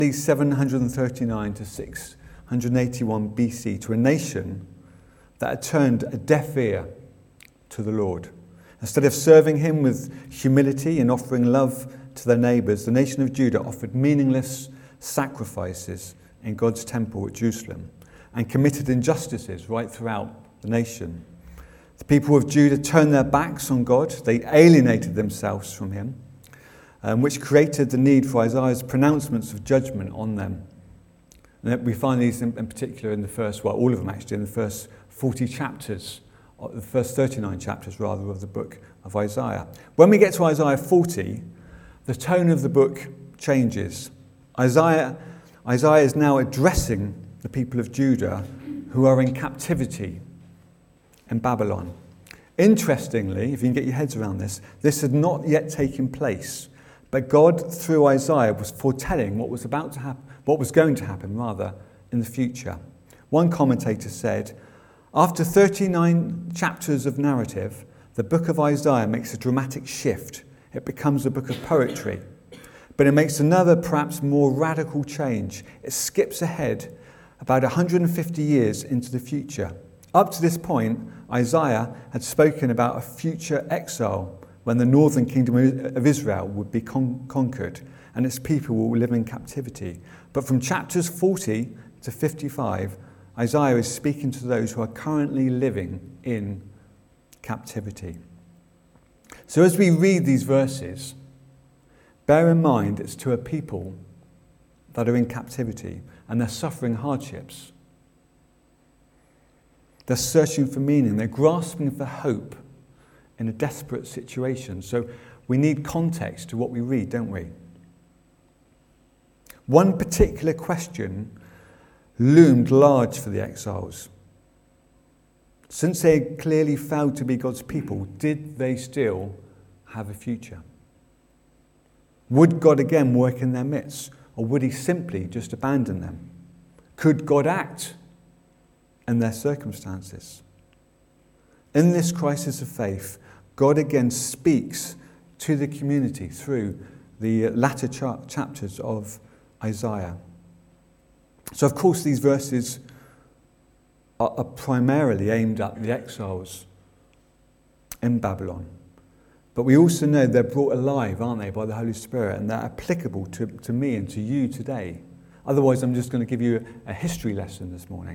739 to 681 BC to a nation that had turned a deaf ear to the Lord. Instead of serving him with humility and offering love to their neighbours, the nation of Judah offered meaningless sacrifices in God's temple at Jerusalem and committed injustices right throughout the nation. The people of Judah turned their backs on God. They alienated themselves from him, which created the need for Isaiah's pronouncements of judgment on them. And we find these in particular in the first, well, all of them actually, in the first 40 chapters, the first 39 chapters rather, of the book of Isaiah. When we get to Isaiah 40, the tone of the book changes. Isaiah is now addressing the people of Judah who are in captivity in Babylon. Interestingly, if you can get your heads around this had not yet taken place, but God, through Isaiah, was foretelling what was about to happen, what was going to happen, rather, in the future. One commentator said, after 39 chapters of narrative, the book of Isaiah makes a dramatic shift. It becomes a book of poetry. But it makes another, perhaps more radical change. It skips ahead about 150 years into the future. Up to this point, Isaiah had spoken about a future exile when the northern kingdom of Israel would be conquered and its people will live in captivity. But from chapters 40 to 55, Isaiah is speaking to those who are currently living in captivity. So as we read these verses, bear in mind it's to a people that are in captivity and they're suffering hardships. They're searching for meaning. They're grasping for hope in a desperate situation. So we need context to what we read, don't we? One particular question loomed large for the exiles. Since they had clearly failed to be God's people, did they still have a future? Would God again work in their midst, or would he simply just abandon them? Could God act in their circumstances? In this crisis of faith, God again speaks to the community through the latter chapters of Isaiah. So, of course, these verses are primarily aimed at the exiles in Babylon. But we also know they're brought alive, aren't they, by the Holy Spirit, and they're applicable to me and to you today. Otherwise, I'm just going to give you a history lesson this morning.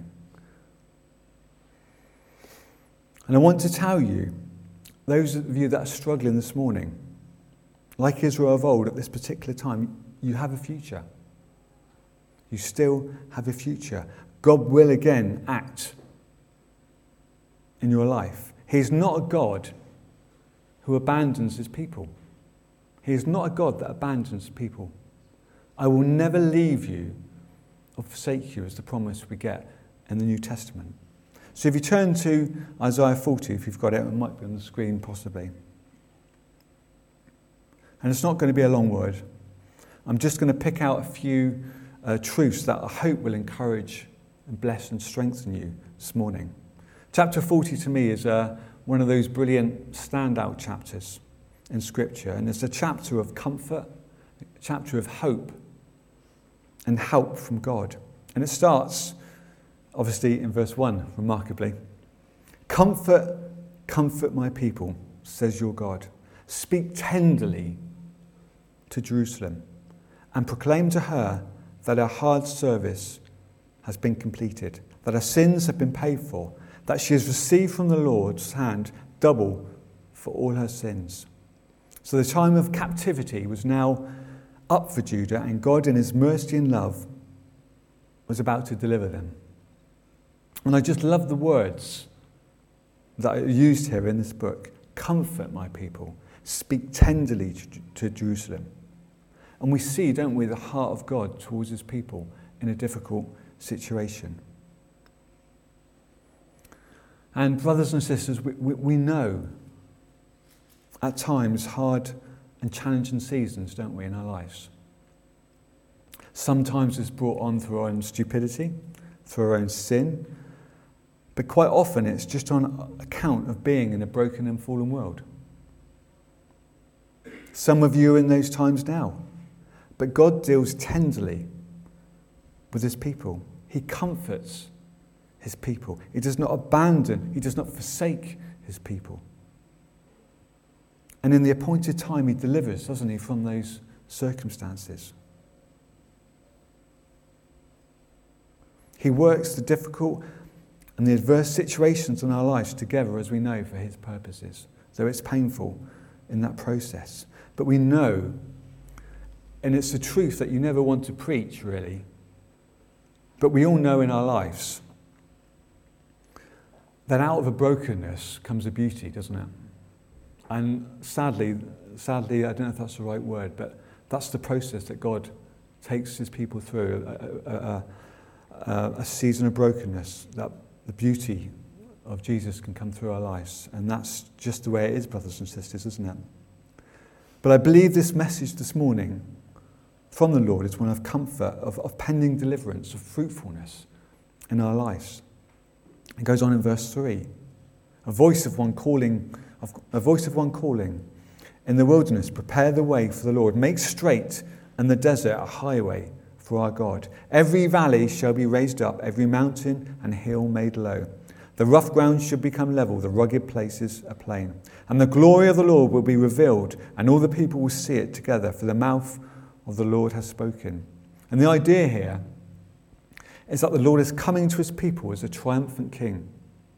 And I want to tell you, those of you that are struggling this morning, like Israel of old at this particular time, you have a future. You still have a future. God will again act in your life. He's not a God who abandons his people. He is not a God that abandons people. I will never leave you or forsake you, is the promise we get in the New Testament. So if you turn to Isaiah 40, if you've got it might be on the screen possibly. And it's not going to be a long word. I'm just going to pick out a few truths that I hope will encourage and bless and strengthen you this morning. Chapter 40 to me is one of those brilliant standout chapters in Scripture, and it's a chapter of comfort, a chapter of hope and help from God. And it starts, obviously, in verse 1, remarkably. Comfort, comfort my people, says your God. Speak tenderly to Jerusalem and proclaim to her that her hard service has been completed, that her sins have been paid for, that she has received from the Lord's hand double for all her sins. So the time of captivity was now up for Judah, and God in his mercy and love was about to deliver them. And I just love the words that are used here in this book. Comfort my people. Speak tenderly to Jerusalem. And we see, don't we, the heart of God towards his people in a difficult situation. And brothers and sisters, we know at times hard and challenging seasons, don't we, in our lives. Sometimes it's brought on through our own stupidity, through our own sin, but quite often it's just on account of being in a broken and fallen world. Some of you are in those times now, but God deals tenderly with his people. He comforts his people. He does not abandon, he does not forsake his people. And in the appointed time, he delivers, doesn't he, from those circumstances. He works the difficult and the adverse situations in our lives together, as we know, for his purposes, though it's painful in that process. But we know, and it's a truth that you never want to preach, really, but we all know in our lives that out of a brokenness comes a beauty, doesn't it? And sadly, I don't know if that's the right word, but that's the process that God takes his people through, a season of brokenness, that the beauty of Jesus can come through our lives. And that's just the way it is, brothers and sisters, isn't it? But I believe this message this morning from the Lord is one of comfort, of pending deliverance, of fruitfulness in our lives. It goes on in verse 3. A voice of one calling in the wilderness, prepare the way for the Lord. Make straight in the desert a highway for our God. Every valley shall be raised up, every mountain and hill made low. The rough ground should become level, the rugged places a plain. And the glory of the Lord will be revealed, and all the people will see it together, for the mouth of the Lord has spoken. And the idea here is that the Lord is coming to his people as a triumphant king,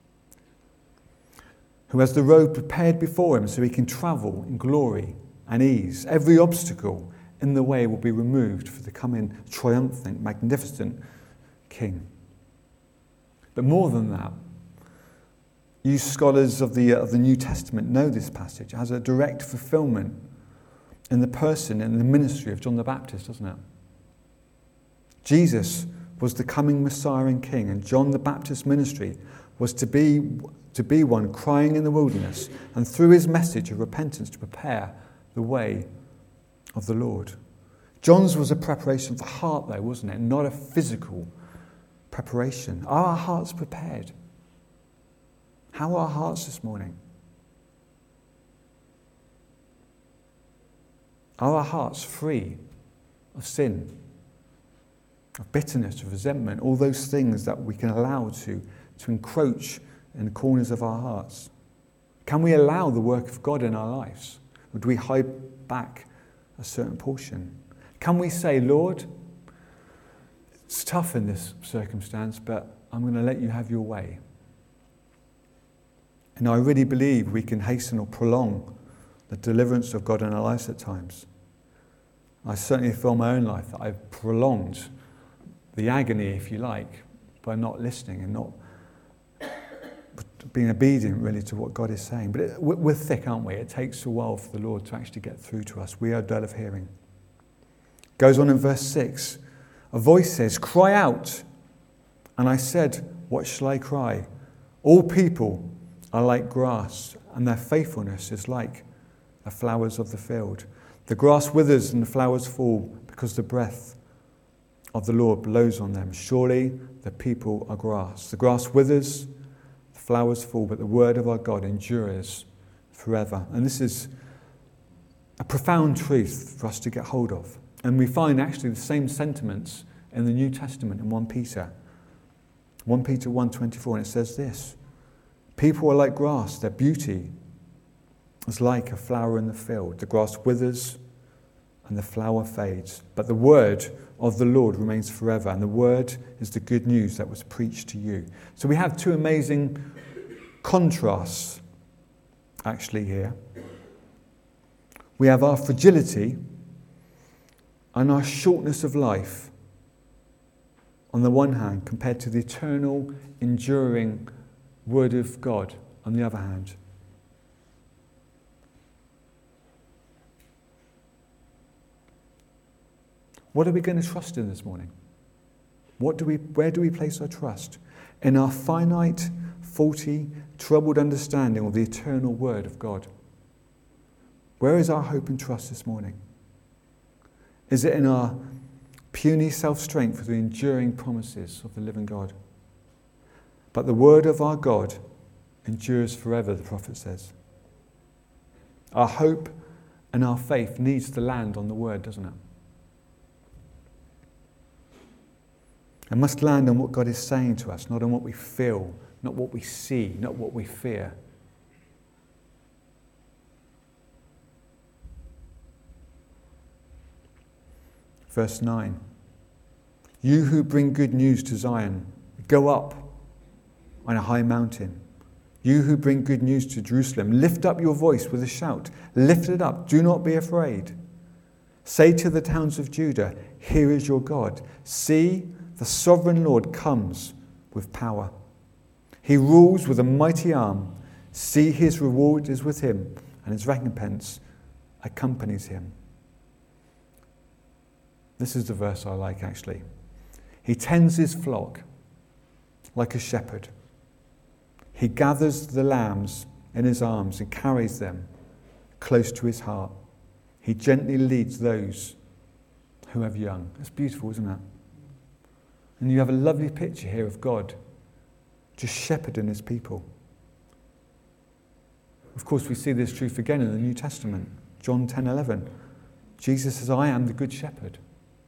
who has the road prepared before him so he can travel in glory and ease. Every obstacle in the way will be removed for the coming triumphant, magnificent king. But more than that, you scholars of the New Testament know this passage has a direct fulfillment in the person and the ministry of John the Baptist, doesn't it? Jesus was the coming Messiah and King, and John the Baptist's ministry was to be one crying in the wilderness, and through his message of repentance to prepare the way of the Lord. John's was a preparation of the heart, though, wasn't it? Not a physical preparation. Are our hearts prepared? How are our hearts this morning? Are our hearts free of sin, of bitterness, of resentment, all those things that we can allow to encroach in the corners of our hearts? Can we allow the work of God in our lives? Or do we hide back a certain portion? Can we say, Lord, it's tough in this circumstance, but I'm going to let you have your way? And I really believe we can hasten or prolong the deliverance of God in our lives at times. I certainly feel in my own life that I've prolonged the agony, if you like, by not listening and not being obedient really to what God is saying. But we're thick, aren't we? It takes a while for the Lord to actually get through to us. We are dull of hearing. Goes on in verse 6. A voice says, cry out. And I said, what shall I cry? All people are like grass, and their faithfulness is like the flowers of the field. The grass withers and the flowers fall because the breath of the Lord blows on them. Surely the people are grass. The grass withers, the flowers fall, but the word of our God endures forever. And this is a profound truth for us to get hold of. And we find actually the same sentiments in the New Testament in 1 Peter. 1 Peter 1:24, and it says this: people are like grass, their beauty is like a flower in the field. The grass withers and the flower fades, but the word of the Lord remains forever, and the word is the good news that was preached to you. So we have two amazing contrasts actually here. We have our fragility and our shortness of life on the one hand, compared to the eternal, enduring Word of God on the other hand. What are we going to trust in this morning? Where do we place our trust? In our finite, faulty, troubled understanding of the eternal Word of God? Where is our hope and trust this morning? Is it in our puny self-strength for the enduring promises of the living God? But the word of our God endures forever, the prophet says. Our hope and our faith needs to land on the word, doesn't it? and must land on what God is saying to us, not on what we feel, not what we see, not what we fear. Verse 9. You who bring good news to Zion, go up on a high mountain. You who bring good news to Jerusalem, lift up your voice with a shout. Lift it up. Do not be afraid. Say to the towns of Judah, here is your God. See, the sovereign Lord comes with power. He rules with a mighty arm. See, his reward is with him, and his recompense accompanies him. This is the verse I like, actually. He tends his flock like a shepherd. He gathers the lambs in his arms and carries them close to his heart. He gently leads those who have young. That's beautiful, isn't it? And you have a lovely picture here of God just shepherding his people. Of course, we see this truth again in the New Testament. John 10:11. Jesus says, I am the good shepherd.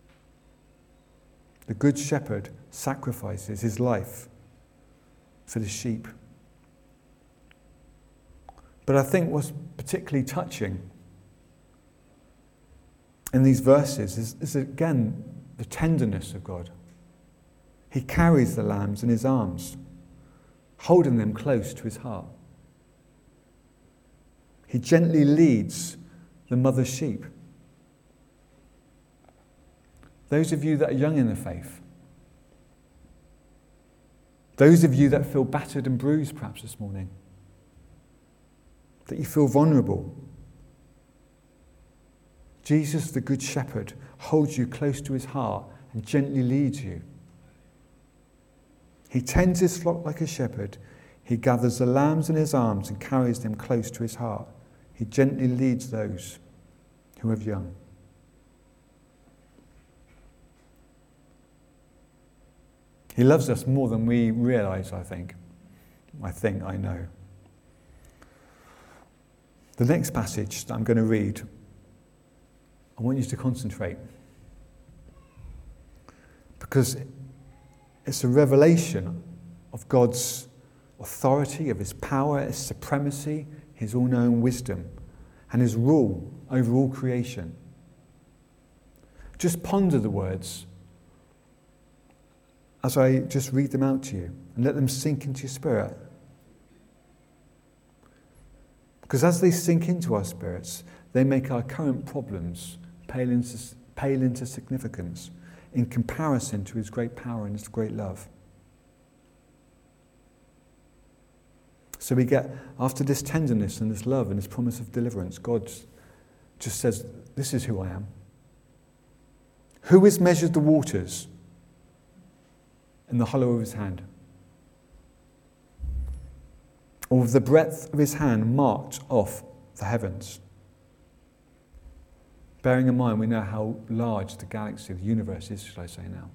The good shepherd sacrifices his life for the sheep. But I think what's particularly touching in these verses is again the tenderness of God. He carries the lambs in his arms, holding them close to his heart. He gently leads the mother sheep. Those of you that are young in the faith, those of you that feel battered and bruised perhaps this morning, that you feel vulnerable, Jesus, the Good Shepherd, holds you close to his heart and gently leads you. He tends his flock like a shepherd. He gathers the lambs in his arms and carries them close to his heart. He gently leads those who have young. He loves us more than we realise, I think. I know. The next passage that I'm going to read, I want you to concentrate. Because it's a revelation of God's authority, of his power, his supremacy, his all-knowing wisdom, and his rule over all creation. Just ponder the words as I just read them out to you and let them sink into your spirit. Because as they sink into our spirits, they make our current problems pale into significance in comparison to his great power and his great love. So we get, after this tenderness and this love and this promise of deliverance, God just says, this is who I am. Who has measured the waters in the hollow of his hand? Or with the breadth of his hand marked off the heavens? Bearing in mind, we know how large the galaxy, the universe is, should I say now.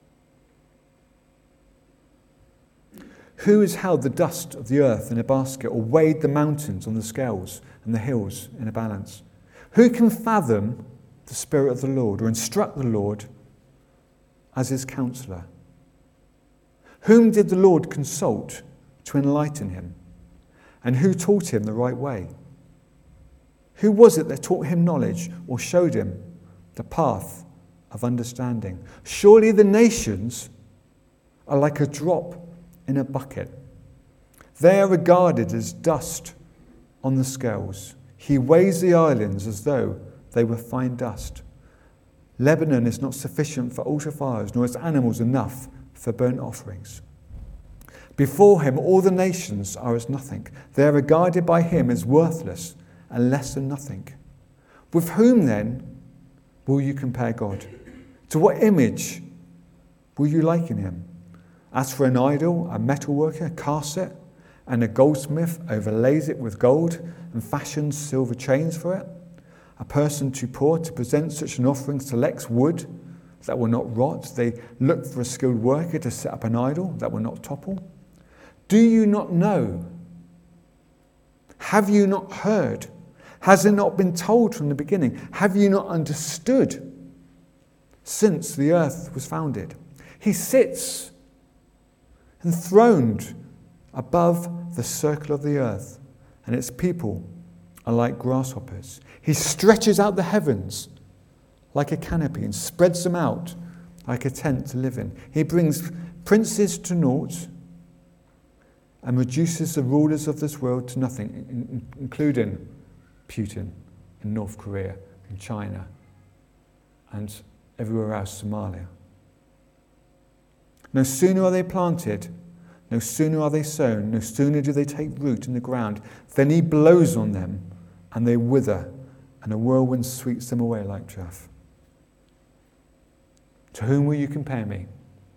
Who has held the dust of the earth in a basket, or weighed the mountains on the scales and the hills in a balance? Who can fathom the Spirit of the Lord, or instruct the Lord as his counselor? Whom did the Lord consult to enlighten him? And who taught him the right way? Who was it that taught him knowledge, or showed him the path of understanding? Surely the nations are like a drop in a bucket. They are regarded as dust on the scales. He weighs the islands as though they were fine dust. Lebanon is not sufficient for altar fires, nor its animals enough for burnt offerings. Before him all the nations are as nothing. They are regarded by him as worthless and less than nothing. With whom then will you compare God? To what image will you liken him? As for an idol, a metalworker casts it, and a goldsmith overlays it with gold and fashions silver chains for it. A person too poor to present such an offering selects wood that will not rot. They look for a skilled worker to set up an idol that will not topple. Do you not know? Have you not heard? Has it not been told from the beginning? Have you not understood since the earth was founded? He sits enthroned above the circle of the earth, and its people are like grasshoppers. He stretches out the heavens like a canopy and spreads them out like a tent to live in. He brings princes to naught and reduces the rulers of this world to nothing, including Putin in North Korea and China and everywhere else, Somalia. No sooner are they planted, no sooner are they sown, no sooner do they take root in the ground, than he blows on them and they wither, and a whirlwind sweeps them away like chaff. To whom will you compare me?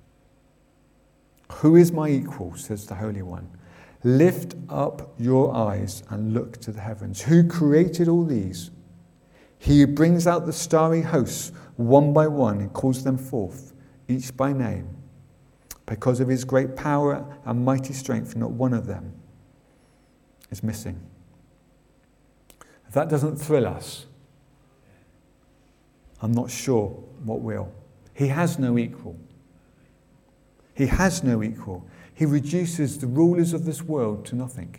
Who is my equal, says the Holy One. Lift up your eyes and look to the heavens. Who created all these? He who brings out the starry hosts one by one and calls them forth, each by name. Because of his great power and mighty strength, not one of them is missing. If that doesn't thrill us, I'm not sure what will. He has no equal. He has no equal. He reduces the rulers of this world to nothing.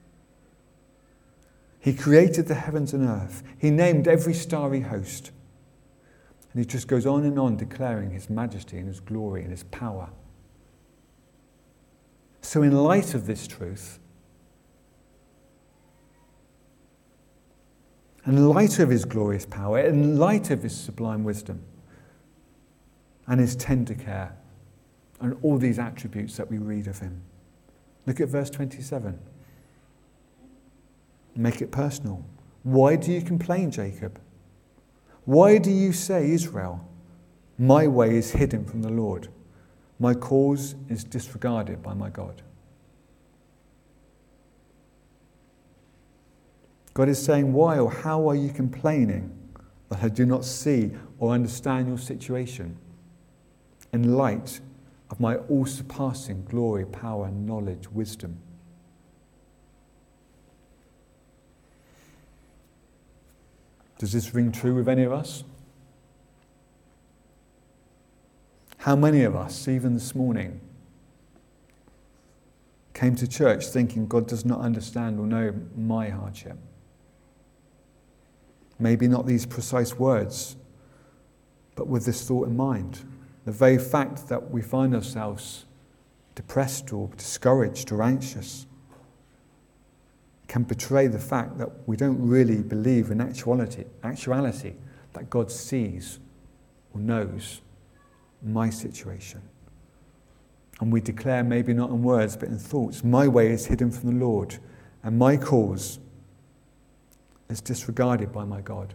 He created the heavens and earth. He named every starry host. And he just goes on declaring his majesty and his glory and his power. So in light of this truth, in light of his glorious power, in light of his sublime wisdom, and his tender care, and all these attributes that we read of him. Look at verse 27. Make it personal. Why do you complain, Jacob? Why do you say, Israel, my way is hidden from the Lord? My cause is disregarded by my God. God is saying, why or how are you complaining that I do not see or understand your situation in light of my all-surpassing glory, power, knowledge, wisdom? Does this ring true with any of us? How many of us, even this morning, came to church thinking God does not understand or know my hardship? Maybe not these precise words, but with this thought in mind. The very fact that we find ourselves depressed or discouraged or anxious can betray the fact that we don't really believe in actuality that God sees or knows my situation. And we declare, maybe not in words but in thoughts, my way is hidden from the Lord and my cause is disregarded by my God.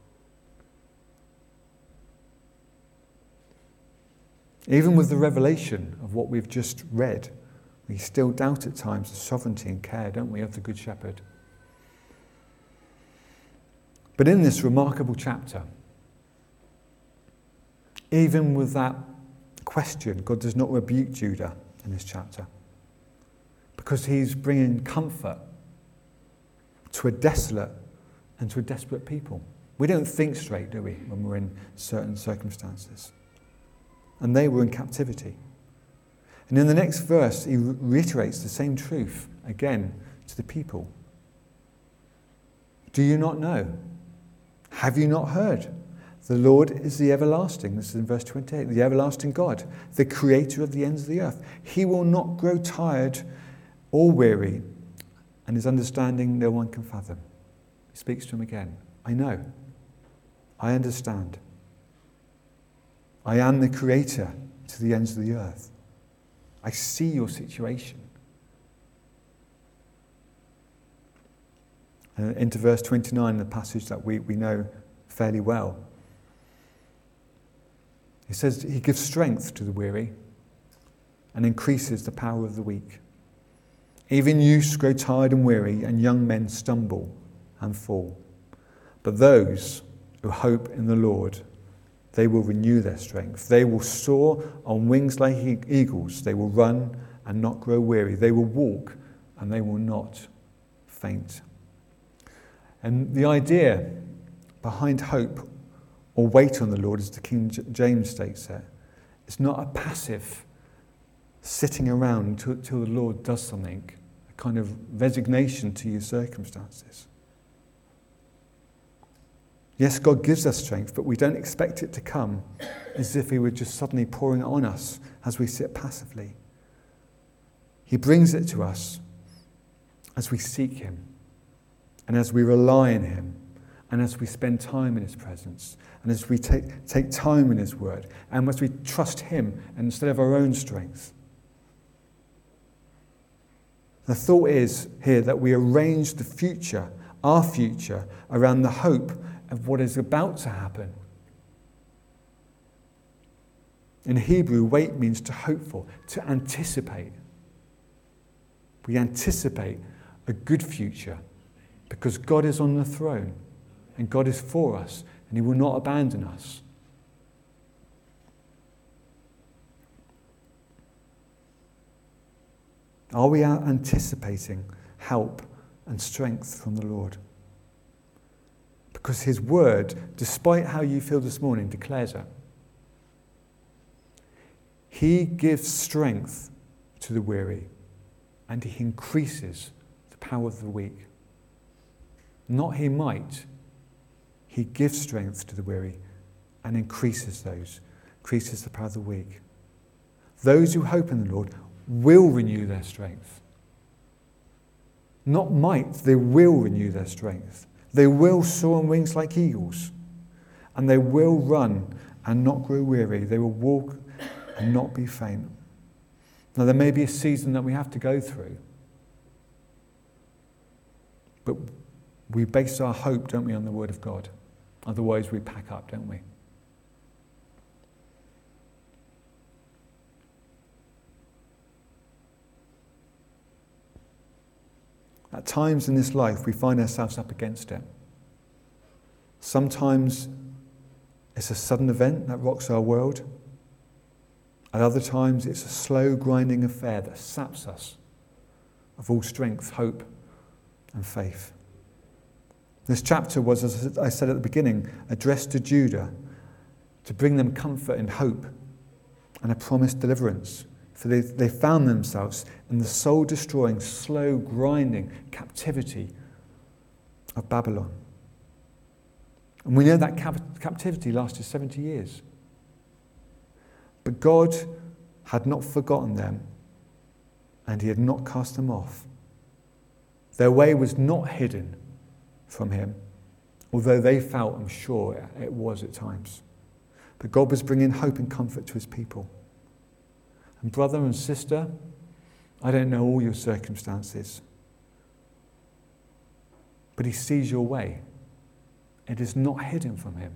Even with the revelation of what we've just read, we still doubt at times the sovereignty and care, don't we, of the Good Shepherd. But in this remarkable chapter, even with that question, God does not rebuke Judah in this chapter, because he's bringing comfort to a desolate and to a desperate people. We don't think straight, do we, when we're in certain circumstances? And they were in captivity. And in the next verse, he reiterates the same truth again to the people. Do you not know? Have you not heard? The Lord is the everlasting. This is in verse 28. The everlasting God, the creator of the ends of the earth. He will not grow tired or weary, and his understanding no one can fathom. He speaks to him again. I know. I understand. I am the creator to the ends of the earth. I see your situation. And into verse 29, the passage that we know fairly well. He says he gives strength to the weary and increases the power of the weak. Even youths grow tired and weary, and young men stumble and fall. But those who hope in the Lord, they will renew their strength. They will soar on wings like eagles. They will run and not grow weary. They will walk and they will not faint. And the idea behind hope or wait on the Lord, as the King James states it, It's not a passive sitting around till the Lord does something, a kind of resignation to your circumstances. Yes, God gives us strength, but we don't expect it to come as if he were just suddenly pouring it on us as we sit passively. He brings it to us as we seek him and as we rely on him and as we spend time in his presence and as we take time in his word and as we trust him instead of our own strength. The thought is here that we arrange the future, our future, around the hope of what is about to happen. In Hebrew, wait means to hope for, to anticipate. We anticipate a good future because God is on the throne and God is for us and he will not abandon us. Are we anticipating help and strength from the Lord? Because his word, despite how you feel this morning, declares it. He gives strength to the weary and he increases the power of the weak. Not he might. He gives strength to the weary and increases the power of the weak. Those who hope in the Lord will renew their strength. Not might, they will renew their strength. They will soar on wings like eagles. And they will run and not grow weary. They will walk and not be faint. Now there may be a season that we have to go through. But we base our hope, don't we, on the word of God. Otherwise we pack up, don't we? At times in this life, we find ourselves up against it. Sometimes it's a sudden event that rocks our world. At other times, it's a slow, grinding affair that saps us of all strength, hope, and faith. This chapter was, as I said at the beginning, addressed to Judah to bring them comfort and hope and a promised deliverance. For they found themselves in the soul-destroying, slow, grinding captivity of Babylon. And we know that captivity lasted 70 years. But God had not forgotten them, and he had not cast them off. Their way was not hidden from him, although they felt, I'm sure, it was at times. But God was bringing hope and comfort to his people. And brother and sister, I don't know all your circumstances, but he sees your way. It is not hidden from him.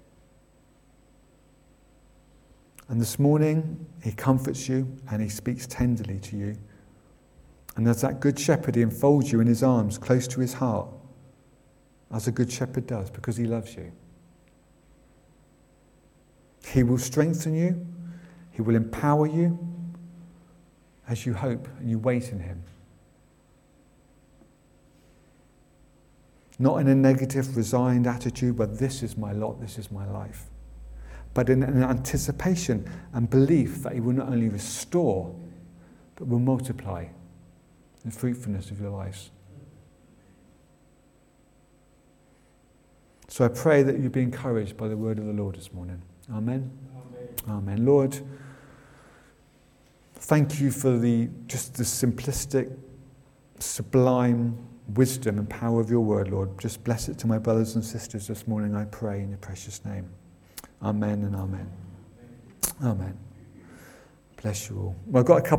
And this morning, he comforts you and he speaks tenderly to you. And as that good shepherd, he enfolds you in his arms, close to his heart, as a good shepherd does, because he loves you. He will strengthen you. He will empower you as you hope and you wait in him. Not in a negative, resigned attitude, but this is my lot, this is my life. But in an anticipation and belief that he will not only restore, but will multiply the fruitfulness of your lives. So I pray that you be encouraged by the word of the Lord this morning. Amen. Amen. Lord, thank you for just the simplistic, sublime wisdom and power of your word, Lord. Just bless it to my brothers and sisters this morning, I pray in your precious name. Amen and amen. Amen. Bless you all. Well, I've got a couple